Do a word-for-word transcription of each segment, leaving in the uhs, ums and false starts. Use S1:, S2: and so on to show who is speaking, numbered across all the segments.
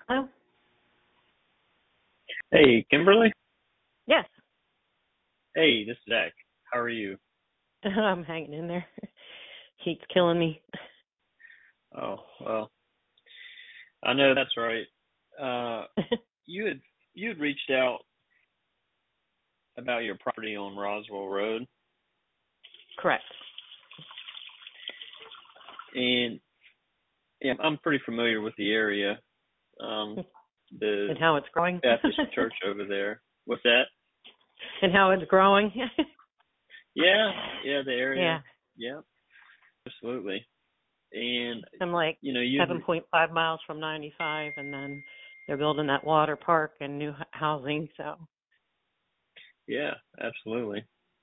S1: Oh,
S2: Hey, Kimberly.
S1: yes.
S2: Hey, this is Zach. How are you?
S1: I'm hanging in there. Heat's killing me.
S2: Oh, well, I know that's right. Uh, you had you had reached out about your property on Roswell Road,
S1: Correct.
S2: and yeah, I'm pretty familiar with the area. Um, the
S1: And how it's growing.
S2: Baptist church over there. What's that?
S1: And how it's growing.
S2: Yeah, yeah, the
S1: Yeah.
S2: area. Yeah, absolutely. And
S1: I'm like
S2: you know, you
S1: seven point five miles from ninety-five, and then they're building that water park and new h- housing. So,
S2: yeah, absolutely.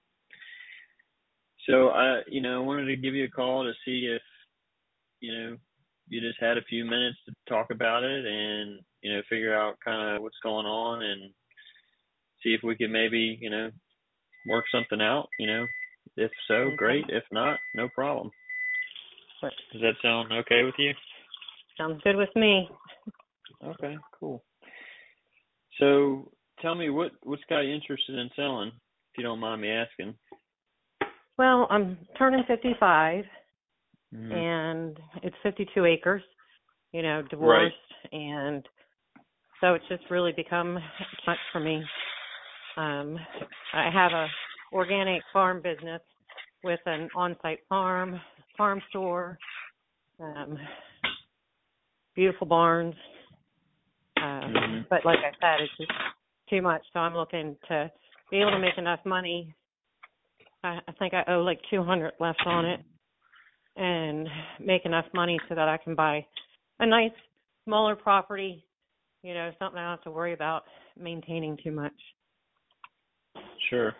S2: So I, you know, I wanted to give you a call to see if you know, you just had a few minutes to talk about it and, you know, figure out kind of what's going on and see if we could maybe, you know, work something out, you know. If so,
S1: okay.
S2: great. If not, no problem.
S1: But
S2: Does that sound okay with you?
S1: sounds good with me.
S2: Okay, cool. So tell me what, what's got you interested in selling, if you don't mind me asking.
S1: Well, I'm turning fifty-five,
S2: Hmm.
S1: and it's fifty-two acres, you know,
S2: Right.
S1: divorced, and so it's just really become too much for me. Um, I have a organic farm business with an on-site farm, farm store, um, beautiful barns. Uh,
S2: Hmm.
S1: but like I said, it's just too much. So I'm looking to be able to make enough money. I, I think I owe like two hundred left on it, and make enough money so that I can buy a nice smaller property. You know, something I don't have to worry about maintaining too much.
S2: Sure.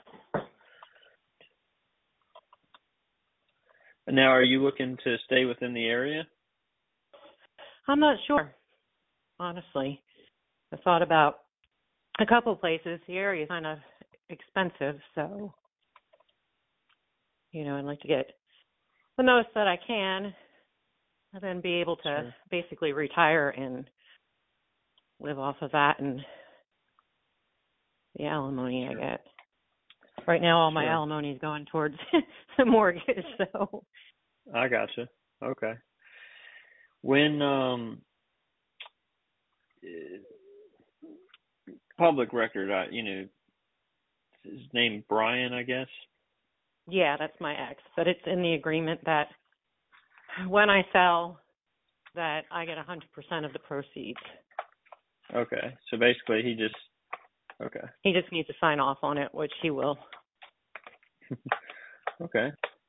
S2: Now, are you looking to stay within the area?
S1: I'm not sure, honestly. I thought about a couple places. The area is kind of expensive, so you know, I'd like to get the most that I can, and then be able to
S2: Sure.
S1: basically retire and live off of that and the alimony I get. Right now, all my
S2: Sure.
S1: alimony is going towards the mortgage. So,
S2: I gotcha. Okay. When um public record, I you know, his name Brian, I guess.
S1: yeah, that's my ex. But it's in the agreement that when I sell, that I get one hundred percent of the proceeds.
S2: Okay. So basically he just okay.
S1: He just needs to sign off on it, which he will.
S2: Okay.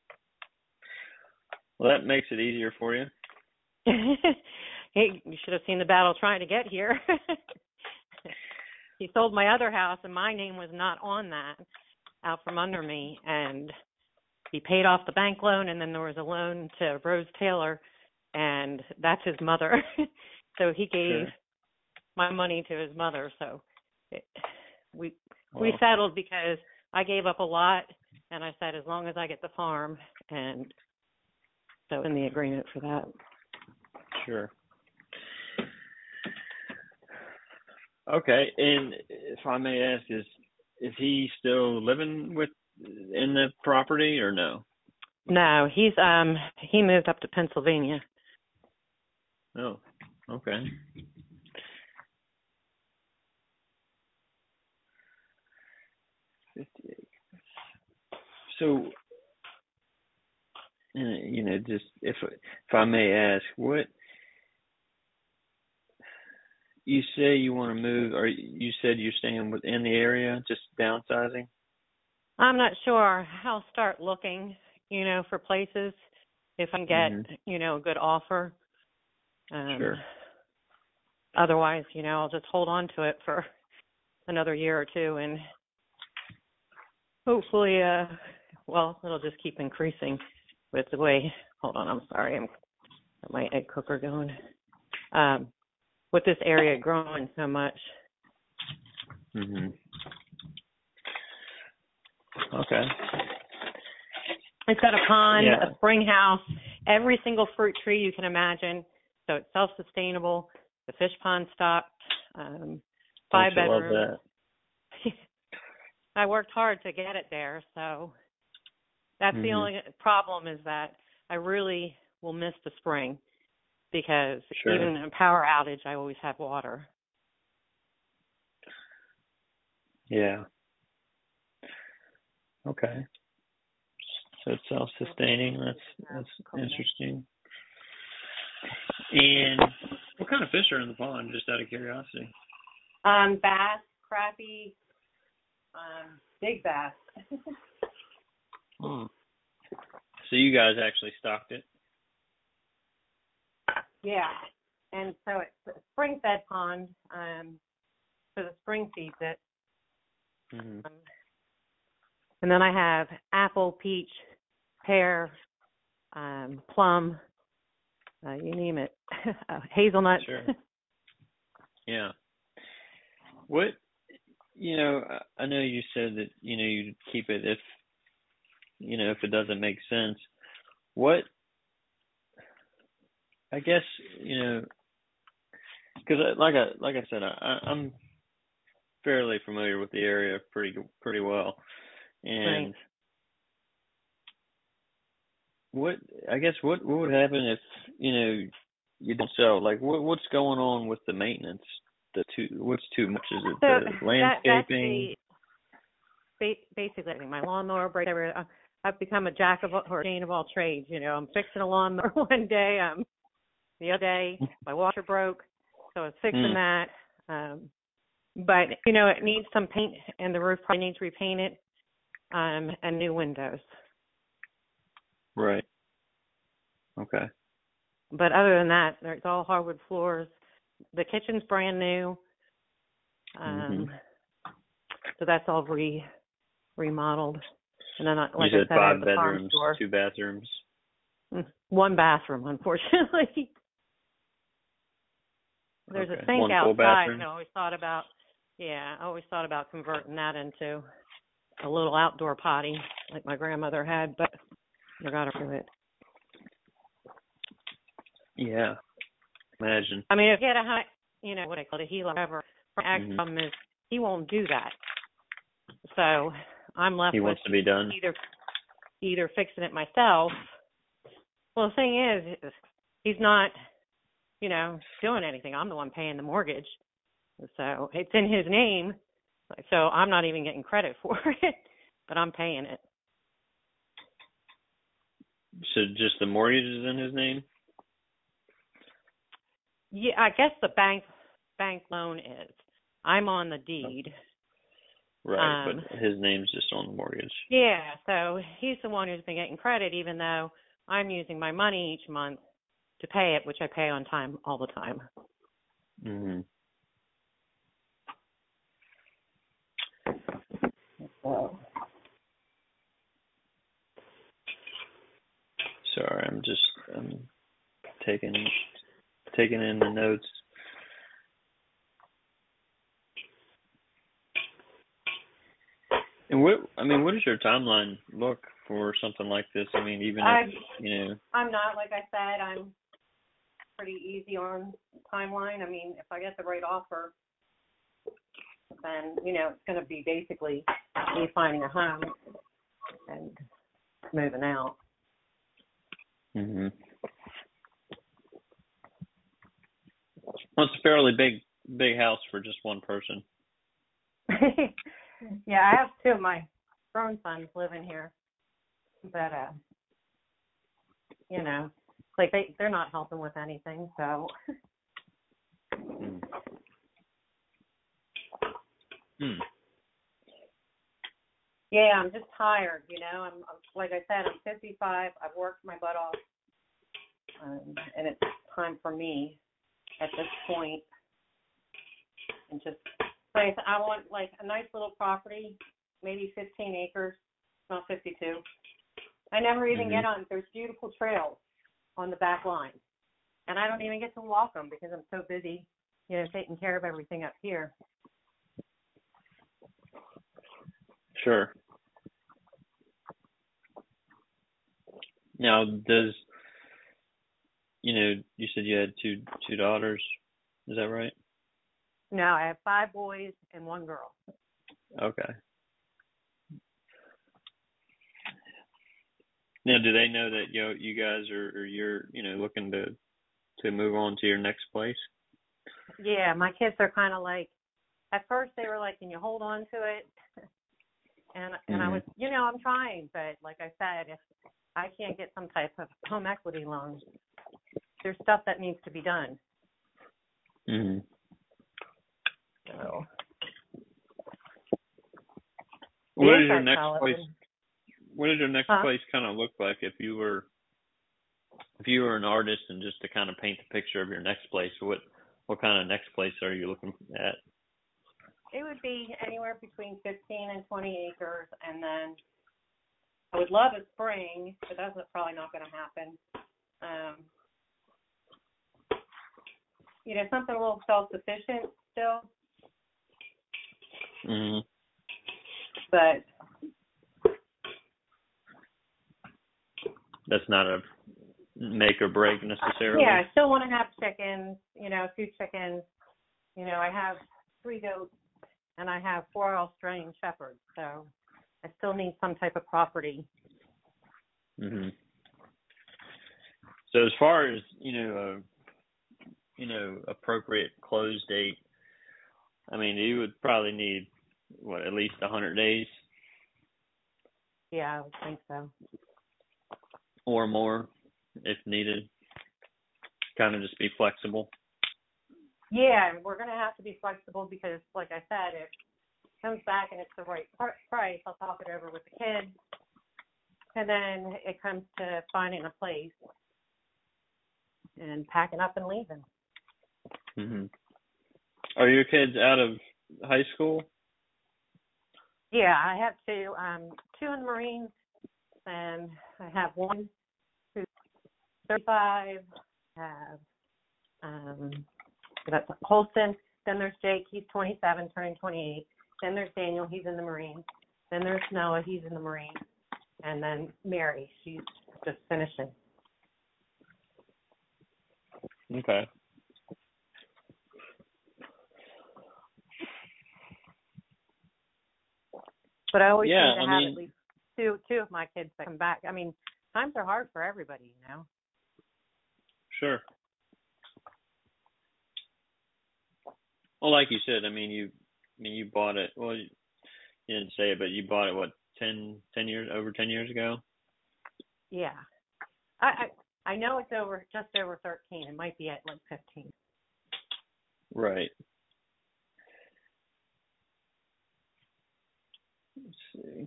S2: Well, that makes it easier for you.
S1: Hey, you should have seen the battle trying to get here. He sold my other house, and my name was not on that, out from under me. And he paid off the bank loan, and then there was a loan to Rose Taylor, and that's his mother. So he gave
S2: Sure.
S1: my money to his mother. So it, we we
S2: Well,
S1: settled because I gave up a lot, and I said as long as I get the farm, and so in the agreement for that.
S2: sure. Okay. And if I may ask, is is he still living with in the property or no?
S1: No, he's um he moved up to Pennsylvania.
S2: Oh. Okay. Fifty-eight. So, uh, you know, just if if I may ask, what you say you want to move, or you said you're staying within the area, just downsizing?
S1: I'm not sure. I'll start looking, you know, for places if I can
S2: Hmm.
S1: get, you know, a good offer. Um
S2: Sure.
S1: Otherwise, you know, I'll just hold on to it for another year or two, and hopefully uh well, it'll just keep increasing with the way hold on, I'm sorry, I'm got my egg cooker going. Um with this area growing so much.
S2: Hmm. Okay.
S1: It's got a pond,
S2: Yeah.
S1: a spring house, every single fruit tree you can imagine. So it's self-sustainable. the fish pond stocked, um, five
S2: Don't you love
S1: bedrooms.
S2: that?
S1: I worked hard to get it there, so that's
S2: Mm-hmm.
S1: the only problem is that I really will miss the spring because
S2: Sure.
S1: even in a power outage, I always have water.
S2: Yeah. Okay. So it's self-sustaining. That's that's interesting. And what kind of fish are in the pond? Just out of curiosity.
S1: Um, bass, crappie, um, big bass.
S2: Hmm. So you guys actually stocked it?
S1: Yeah, and so it's a spring-fed pond. Um, so the spring feeds it.
S2: Mm-hmm.
S1: Um, and then I have apple, peach, pear, um, plum, uh, you name it, uh, hazelnut.
S2: Sure. Yeah. What, you know, I- I know you said that, you know, you keep it if, you know, if it doesn't make sense. What, I guess, you know, because like I, like I said, I, I'm fairly familiar with the area pretty, pretty well. And
S1: Right.
S2: what, I guess, what, what would happen if, you know, you don't sell? Like, what, what's going on with the maintenance? The too, what's too much? Is it
S1: So
S2: the
S1: that that's
S2: landscaping?
S1: the basically my lawnmower breaks. every- I've become a jack of all, or jane of all trades. You know, I'm fixing a lawnmower one day. Um, the other day my washer broke, so I was fixing
S2: Mm,
S1: that. Um, but you know, it needs some paint, and the roof probably needs repainted, um, and new windows.
S2: right. Okay.
S1: But other than that, it's all hardwood floors. The kitchen's brand new. Um,
S2: Mhm.
S1: so that's all re remodeled. And then, I-
S2: You
S1: like I
S2: said
S1: said, I have
S2: five
S1: the farm
S2: bedrooms,
S1: store.
S2: two bathrooms.
S1: Mm, One bathroom, unfortunately. There's a
S2: Okay.
S1: sink
S2: One full
S1: outside, and
S2: bathroom.
S1: I always thought about, yeah, I always thought about converting that into a little outdoor potty like my grandmother had, but I got to do it.
S2: Yeah. Imagine.
S1: I mean, if you had a high, you know, what I call it, a healer, whatever, my actual
S2: Mhm.
S1: problem is he won't do that. So I'm left
S2: He
S1: with
S2: wants to be done.
S1: either either fixing it myself. Well, the thing is, he's not, you know, doing anything. I'm the one paying the mortgage. So it's in his name. So I'm not even getting credit for it, but I'm paying it.
S2: So just the mortgage is in his name?
S1: Yeah, I guess the bank bank loan is. I'm on the deed.
S2: Right,
S1: Um,
S2: but his name's just on the mortgage.
S1: yeah, so he's the one who's been getting credit, even though I'm using my money each month to pay it, which I pay on time all the time.
S2: Mhm.
S1: So.
S2: Sorry, I'm just um taking taking in the notes. And what I mean, what does your timeline look for something like this? I mean, even
S1: I,
S2: if you know.
S1: I'm not, like I said, I'm pretty easy on timeline. I mean, if I get the right offer, then, you know, it's going to be basically me finding a home and moving out.
S2: Mhm. Well, it's a fairly big big house for just one person.
S1: Yeah, I have two of my grown sons living here, but, uh, you know, like they, they're not helping with anything, so.
S2: Hmm. Hmm.
S1: Yeah, I'm just tired, you know. I'm, I'm like I said, I'm fifty-five. I've worked my butt off, um, and it's time for me at this point. And just, like I want like a nice little property, maybe fifteen acres, not fifty-two. I never even
S2: Mhm.
S1: get on. There's beautiful trails on the back line, and I don't even get to walk them because I'm so busy, you know, taking care of everything up here.
S2: Sure. Now, does you know? You said you had two two daughters. Is that right?
S1: No, I have five boys and one girl.
S2: Okay. Now, do they know that you know, you guys are, or you're you know looking to to move on to your next place?
S1: Yeah, my kids are kind of like, at first they were like, can you hold on to it? And and I
S2: Mhm.
S1: was, you know, I'm trying, but like I said, if I can't get some type of home equity loan, there's stuff that needs to be done.
S2: Mhm.
S1: So
S2: What
S1: the
S2: is your
S1: inside
S2: next
S1: solid.
S2: place? What does your next
S1: Huh?
S2: place kind of look like if you were if you were an artist and just to kind of paint the picture of your next place? What what kind of next place are you looking at?
S1: It would be anywhere between fifteen and twenty acres, and then I would love a spring, but that's probably not going to happen. Um, you know, something a little self-sufficient still,
S2: Mhm.
S1: but
S2: That's not a make or break necessarily.
S1: yeah, I still want to have chickens, you know, a few chickens. You know, I have three goats and I have four Australian shepherds, so I still need some type of property.
S2: Mhm. So as far as you know, uh, you know, appropriate close date. I mean, you would probably need what at least a hundred days
S1: Yeah, I would think so.
S2: or more if needed. Kind of just be flexible.
S1: Yeah, we're going to have to be flexible because, like I said, if it comes back and it's the right pr- price, I'll talk it over with the kids. And then it comes to finding a place and packing up and leaving.
S2: Mhm. Are your kids out of high school?
S1: Yeah, I have two, um, two in the Marines, and I have one who's thirty-five, I have um, that's Holston. Then there's Jake, he's twenty-seven, turning twenty-eight. Then there's Daniel, he's in the Marines. Then there's Noah, he's in the Marines. And then Mary, she's just finishing.
S2: Okay.
S1: But I always
S2: Yeah,
S1: seem to
S2: I
S1: have
S2: mean,
S1: at least two two of my kids that come back. I mean, times are hard for everybody, you know.
S2: sure. Well, like you said, I mean, you, I mean, you bought it. Well, you didn't say it, but you bought it what ten, ten years over ten years ago.
S1: Yeah, I, I I know it's over just over thirteen. It might be at like fifteen.
S2: Right. Let's see.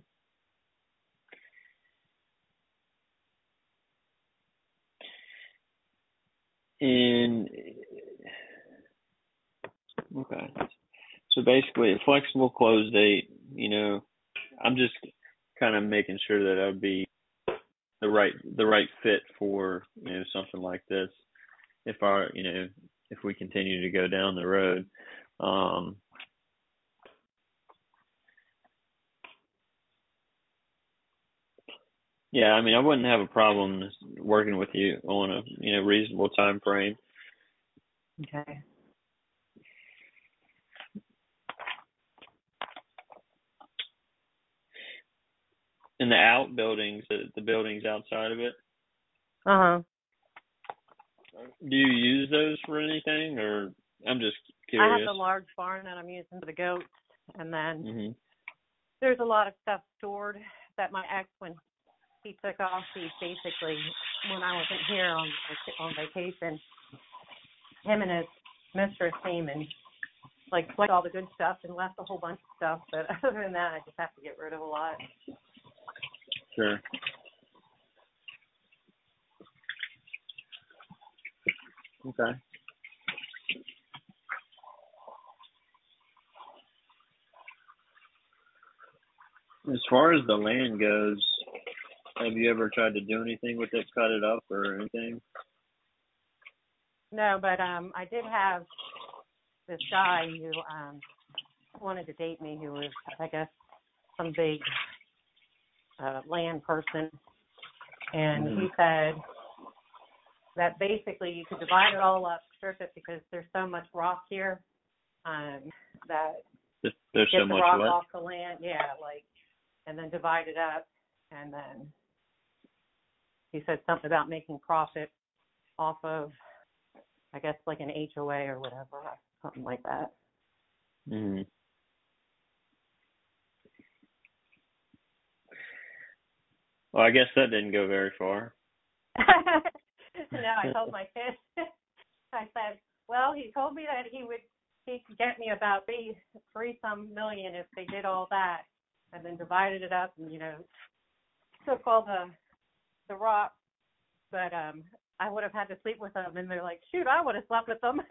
S2: And okay. So basically, a flexible close date. You know, I'm just kind of making sure that I would be the right the right fit for you know something like this. If our you know if we continue to go down the road, um, yeah, I mean, I wouldn't have a problem working with you on a you know reasonable time frame.
S1: Okay.
S2: In the outbuildings, the, the buildings outside of it,
S1: Uh huh.
S2: do you use those for anything, or I'm just
S1: I have
S2: curious?
S1: the large barn that I'm using for the goats, and then
S2: Mhm.
S1: there's a lot of stuff stored that my ex, when he took off, he basically, when I wasn't here on on vacation, him and his mistress came and like took all the good stuff and left a whole bunch of stuff. But other than that, I just have to get rid of a lot.
S2: Sure. Okay. As far as the land goes, have you ever tried to do anything with it, cut it up or anything?
S1: No, but um, I did have this guy who um wanted to date me, who was, I guess, some big uh, land person, and
S2: Mhm.
S1: he said that basically you could divide it all up strip it because there's so much rock here um, that
S2: There's, there's
S1: get
S2: so
S1: the
S2: much
S1: rock
S2: what?
S1: off the land, yeah, like, and then divide it up, and then he said something about making profit off of, I guess, like an H O A or whatever, something like that.
S2: Mm-hmm. Well, I guess that didn't go very far.
S1: No, I told my kids, I said, well, he told me that he would, he could get me about three, three some million if they did all that, and then divided it up and, you know, took all the, the rock, but um, I would have had to sleep with them, and they're like, shoot, I would have slept with them.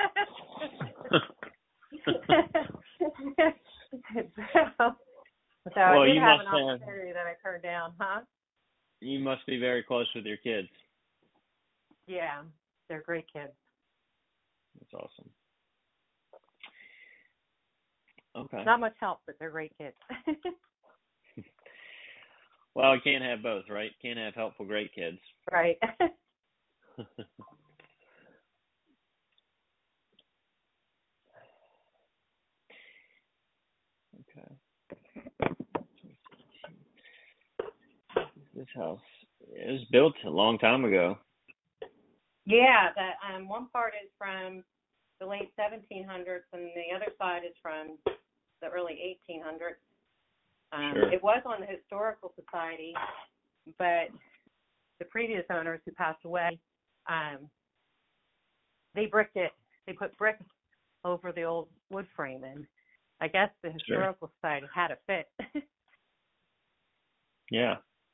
S1: so, so
S2: well,
S1: I did
S2: you
S1: have
S2: must
S1: an opportunity
S2: have,
S1: that I turned down, huh?
S2: you must be very close with your kids.
S1: Yeah, they're great kids.
S2: That's awesome. Okay.
S1: Not much help, but they're great kids.
S2: Well, you can't have both, right? Can't have helpful, great kids.
S1: Right.
S2: Okay. This house, it was built a long time ago.
S1: Yeah, that um, one part is from the late seventeen hundreds, and the other side is from the early eighteen hundreds. Um,
S2: Sure.
S1: It was on the Historical Society, but the previous owners who passed away, um, they bricked it. They put brick over the old wood frame, and I guess the Historical
S2: Sure.
S1: Society had a fit.
S2: Yeah.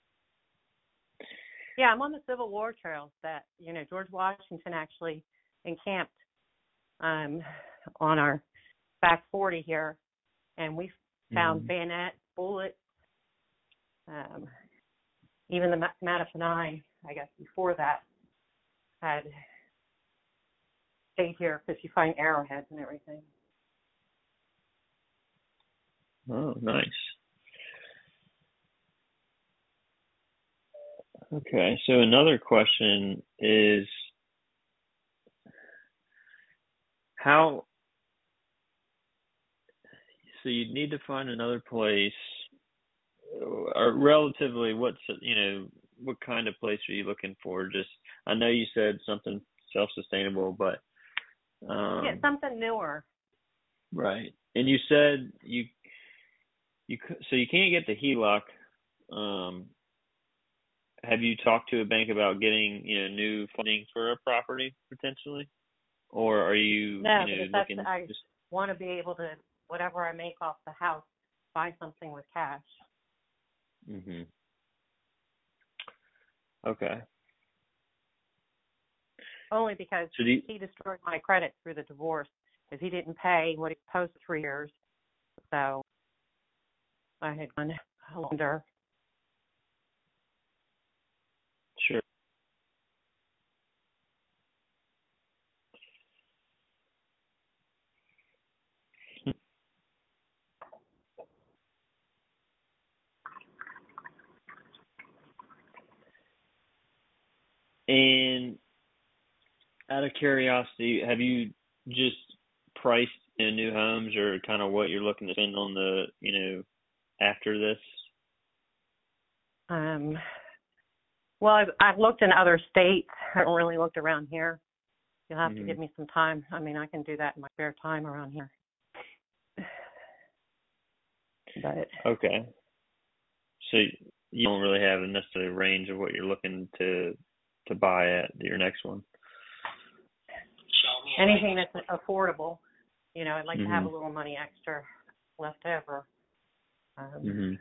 S1: Yeah, I'm on the Civil War trails that, you know, George Washington actually encamped um, on our back forty here, and we found
S2: Mm-hmm.
S1: bayonets, bullets, um, even the Mattaponi, I guess, before that had stayed here because you find arrowheads and everything.
S2: Oh, nice. Okay, so another question is how, so you'd need to find another place, or relatively, what's, you know, what kind of place are you looking for? Just, I know you said something self-sustainable, but, um,
S1: Yeah, something newer.
S2: right. And you said you, you, so you can't get the H E L O C, um, have you talked to a bank about getting, you know, new funding for a property potentially, or are you,
S1: No,
S2: you know,
S1: because that's,
S2: looking
S1: I
S2: just?
S1: want to be able to, whatever I make off the house, buy something with cash.
S2: Mhm. Okay.
S1: Only because
S2: So do you,
S1: he destroyed my credit through the divorce because he didn't pay what he was supposed to for three years. So I had gone under.
S2: sure. And out of curiosity, have you just priced in new homes, or kind of what you're looking to spend on the, you know, after this?
S1: Um, well, I've, I've looked in other states. I haven't really looked around here. You'll have
S2: Mhm.
S1: to give me some time. I mean, I can do that in my spare time around here. But
S2: Okay. So you don't really have a necessary range of what you're looking to to buy at your next one.
S1: anything that's affordable, you know, I'd like to have a
S2: Mhm.
S1: little money extra left over. Um,
S2: Mhm.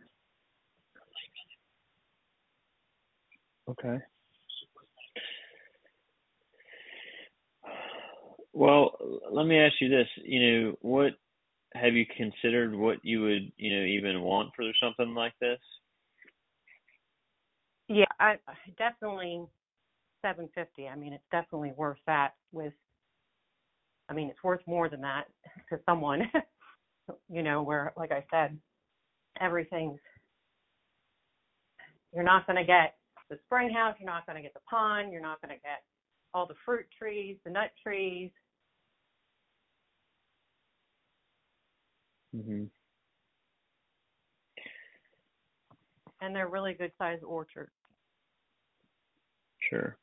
S2: Okay. Well, let me ask you this. You know, what have you considered what you would, you know, even want for something like this?
S1: yeah, I I definitely seven fifty. I mean, it's definitely worth that. With, I mean, it's worth more than that to someone. You know, where, like I said, everything's, you're not going to get the spring house, you're not going to get the pond, you're not going to get all the fruit trees, the nut trees.
S2: Mhm.
S1: And they're really good sized orchards.
S2: Sure.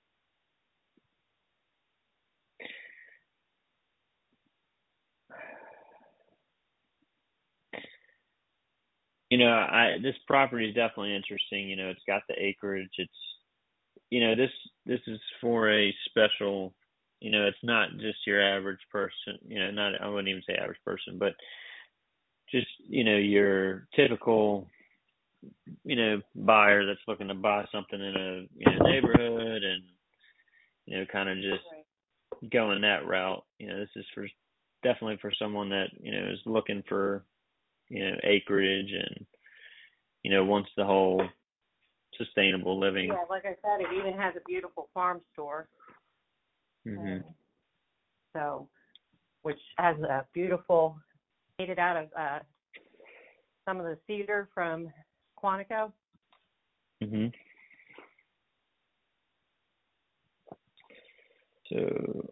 S2: You know, I this property is definitely interesting. You know, it's got the acreage. It's, you know, this this is for a special. You know, it's not just your average person. You know, not I wouldn't even say average person, but just, you know, your typical, you know, buyer that's looking to buy something in a, you know, neighborhood, and, you know, kind of just
S1: Right.
S2: going that route. You know, this is for definitely for someone that, you know, is looking for, you know, acreage, and, you know, wants the whole sustainable living.
S1: Yeah, like I said, it even has a beautiful farm store.
S2: Mhm.
S1: Um, so, which has a beautiful, made it out of uh, some of the cedar from Quantico.
S2: Mhm. So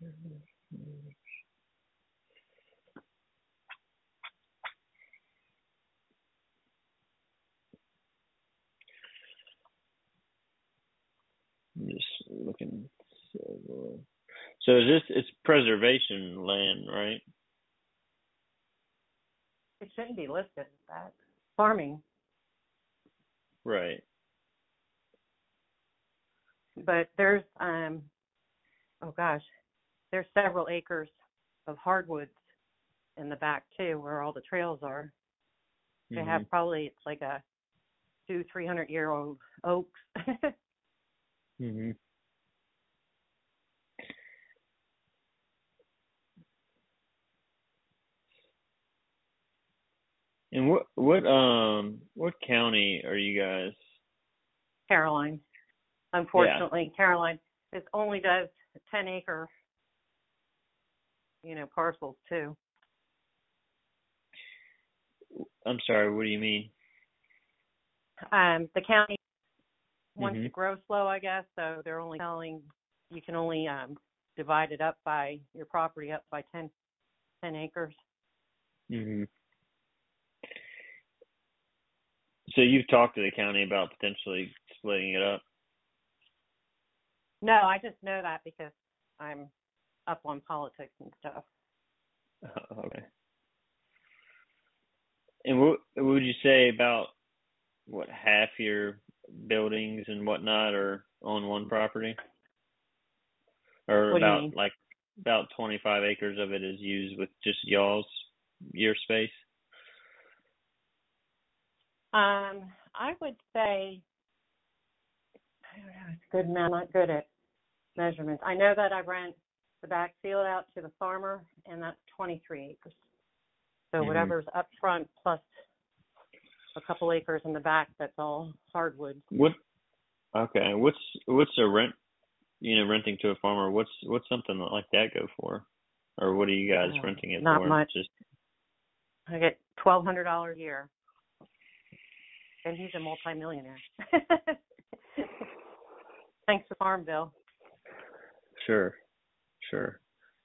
S2: I'm just looking. So, so is this, it's preservation land, right?
S1: It shouldn't be listed as that. Farming.
S2: Right.
S1: But there's, um, oh gosh, there's several acres of hardwoods in the back too, where all the trails are. They
S2: Mhm.
S1: have probably, it's like a two, three hundred year old oaks.
S2: Mhm. And what what um what county are you guys?
S1: Caroline.
S2: Yeah.
S1: Unfortunately, Caroline, it only does ten acre, you know, parcels too.
S2: I'm sorry. What do you mean?
S1: Um, the county wants to
S2: Mhm.
S1: grow slow, I guess, so they're only selling, you can only um, divide it up by your property up by ten, ten acres.
S2: Mhm. So you've talked to the county about potentially splitting it up?
S1: No, I just know that because I'm up on politics and stuff.
S2: Oh, okay. And what, what would you say about what half your buildings and whatnot are on one property, or
S1: What do you
S2: about
S1: mean?
S2: like about twenty-five acres of it is used with just y'all's your space?
S1: Um, I would say, I don't know, it's good. I'm not good at measurements. I know that I rent the back field out to the farmer, and that's twenty-three acres. So
S2: Mhm.
S1: whatever's up front plus a couple acres in the back, that's all hardwood.
S2: What? Okay. What's what's a rent? You know, renting to a farmer. What's what's something like that go for, or what are you guys
S1: Uh,
S2: renting it
S1: not
S2: for?
S1: much.
S2: Just.
S1: I get twelve hundred dollars a year, and he's a multimillionaire. Thanks to Farm Bill.
S2: Sure. Sure.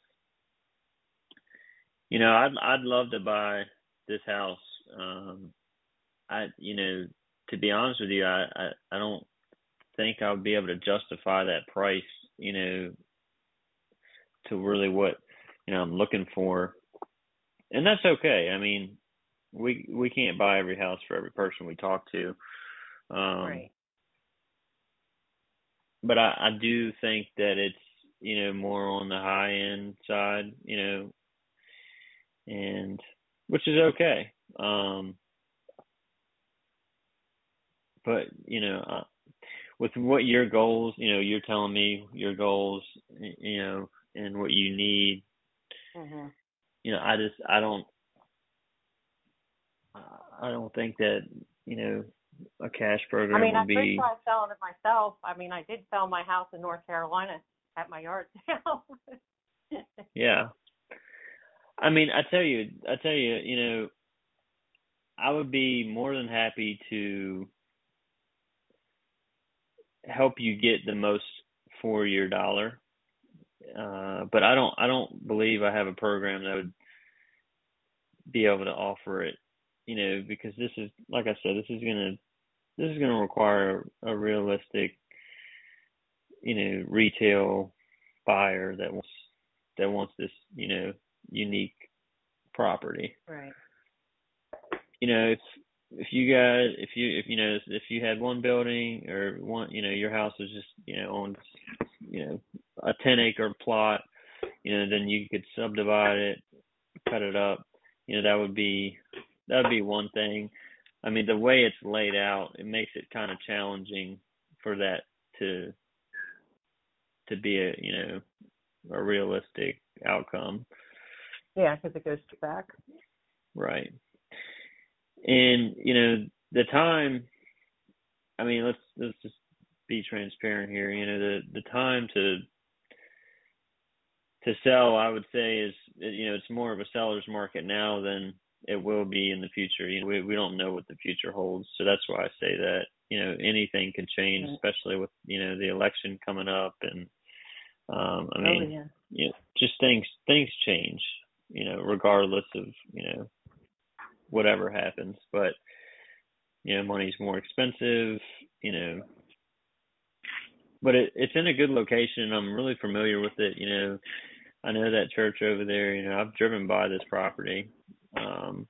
S2: You know, I'd I'd love to buy this house. Um, I you know, to be honest with you, I I, I don't think I'll be able to justify that price. You know, to really what, you know, I'm looking for, and that's okay. I mean, we we can't buy every house for every person we talk to. Um,
S1: Right.
S2: but I, I do think that it's, you know, more on the high end side, you know, and which is okay. Um, but you know, uh, with what your goals, you know, you're telling me your goals, you know, and what you need,
S1: Mhm.
S2: you know, I just, I don't, I don't think that, you know, a cash
S1: I
S2: program
S1: mean, I
S2: would
S1: could
S2: be,
S1: try selling it myself. I mean, I did sell my house in North Carolina at my yard sale.
S2: yeah. I mean, I tell you, I tell you, you know, I would be more than happy to help you get the most for your dollar. Uh, but I don't, I don't believe I have a program that would be able to offer it, you know, because this is, like I said, this is gonna this is gonna require a realistic, you know, retail buyer that wants that wants this, you know, unique property.
S1: Right.
S2: You know, if if you guys, if you if you know if you had one building or one, you know, your house was just, you know, on, you know, a ten acre plot, you know, then you could subdivide it, cut it up. You know, that would be that would be one thing. I mean, the way it's laid out, it makes it kind of challenging for that to to be a, you know, a realistic outcome.
S1: Yeah, because it goes back.
S2: Right. And, you know, the time, I mean, let's let's just be transparent here. You know, the the time to to sell, I would say, is, you know, it's more of a seller's market now than it will be in the future. You know, we we don't know what the future holds, so that's why I say that. You know, anything can change, especially with, you know, the election coming up, and um, I mean,
S1: oh, yeah.
S2: you know, just things things change. You know, regardless of, you know, whatever happens, but, you know, money's more expensive, you know, but it, it's in a good location. I'm really familiar with it. You know, I know that church over there, you know, I've driven by this property. Um,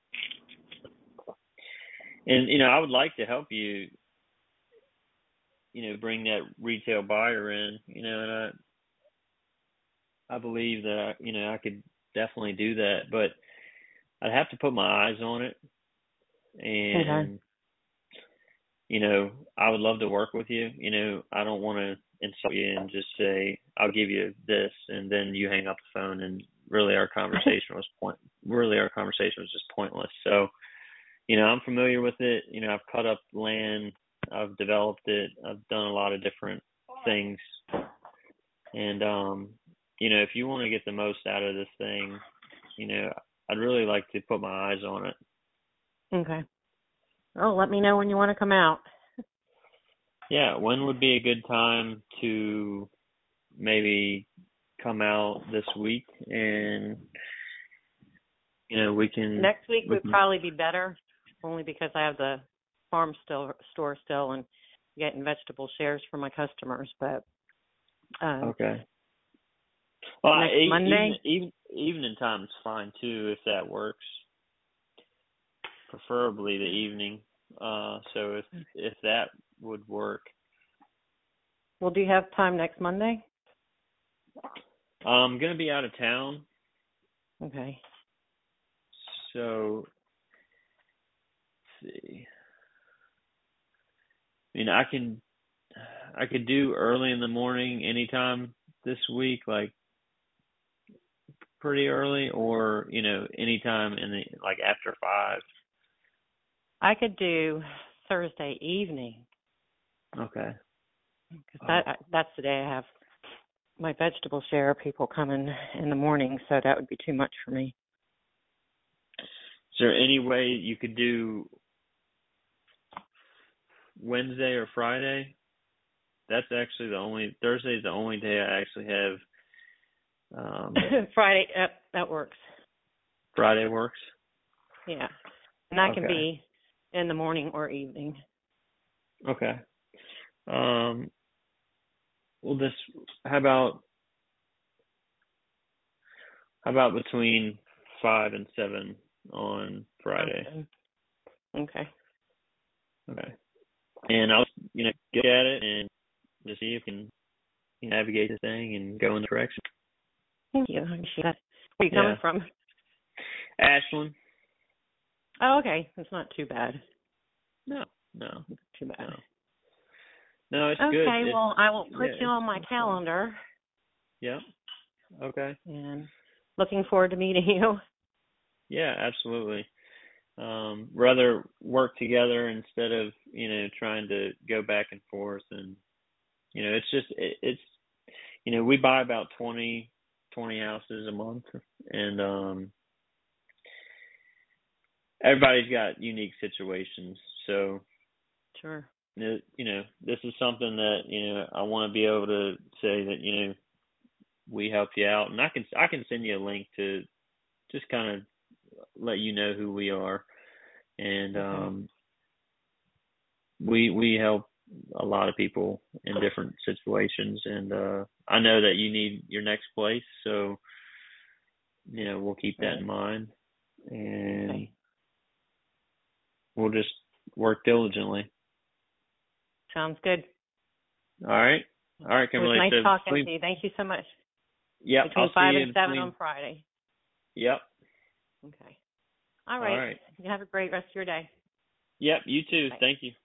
S2: and, you know, I would like to help you, you know, bring that retail buyer in, you know, and I, I believe that, you know, I could definitely do that, but I'd have to put my eyes on it. And,
S1: Okay.
S2: you know, I would love to work with you. You know, I don't want to insult you and just say, I'll give you this, and then you hang up the phone, and really our conversation was point, really our conversation was just pointless. So, you know, I'm familiar with it. You know, I've cut up land, I've developed it, I've done a lot of different things. And, um, you know, if you want to get the most out of this thing, you know, I'd really like to put my eyes on it.
S1: Okay. Oh, let me know when you want to come out.
S2: Yeah, when would be a good time to maybe come out this week, and, you know, we can
S1: Next week
S2: we
S1: would
S2: can,
S1: probably be better, only because I have the farm still store still and getting vegetable shares for my customers. But um,
S2: okay. Well,
S1: next
S2: e-
S1: Monday,
S2: even, even evening time is fine too, if that works. Preferably the evening. Uh, so if if that would work.
S1: well, do you have time next Monday?
S2: I'm gonna be out of town,
S1: Okay.
S2: so let's see. I mean, I can I could do early in the morning anytime this week, like pretty early, or, you know, anytime in the, like, after five.
S1: I could do Thursday evening
S2: Okay.
S1: because that that's the day I have my vegetable share people coming in the morning, so that would be too much for me.
S2: Is there any way you could do Wednesday or Friday? That's actually the only, Thursday is the only day I actually have. Um,
S1: Friday, uh, that works.
S2: Friday works?
S1: Yeah. And that can
S2: Okay.
S1: be in the morning or evening.
S2: Okay. Um, well, this, how about, how about between five and seven on Friday?
S1: Okay. Okay.
S2: Okay. And I'll, you know, get at it and just see if you can navigate the thing and go in the direction.
S1: Thank you. I appreciate that. Where are you
S2: Yeah.
S1: coming from?
S2: Ashland?
S1: Oh, okay. It's not too bad.
S2: No, no,
S1: Too bad.
S2: no. No, it's good.
S1: Okay,
S2: It's,
S1: well, I will put
S2: yeah,
S1: you
S2: it's,
S1: on my
S2: it's
S1: calendar.
S2: fun. Yeah. Okay.
S1: And looking forward to meeting you.
S2: Yeah, absolutely. Um, rather work together instead of, you know, trying to go back and forth. And, you know, it's just, it, it's, you know, we buy about twenty, twenty houses a month, and, um, everybody's got unique situations. So,
S1: Sure.
S2: you know, this is something that, you know, I want to be able to say that, you know, we help you out, and I can, I can send you a link to just kind of let you know who we are. And
S1: Okay.
S2: um, we we help a lot of people in different situations. And uh, I know that you need your next place, so you know we'll keep that
S1: Right.
S2: in mind, and
S1: Okay.
S2: we'll just work diligently.
S1: Sounds good.
S2: All right, all right,
S1: It was
S2: Kimberly.
S1: nice
S2: So
S1: talking
S2: between,
S1: to you. Thank you so much.
S2: yep,
S1: Between
S2: I'll see
S1: five
S2: you
S1: and
S2: in
S1: seven
S2: between.
S1: on Friday.
S2: Yep.
S1: Okay. All
S2: All
S1: right.
S2: right.
S1: You have a great rest of your day.
S2: Yep. You too.
S1: Bye.
S2: Thank you.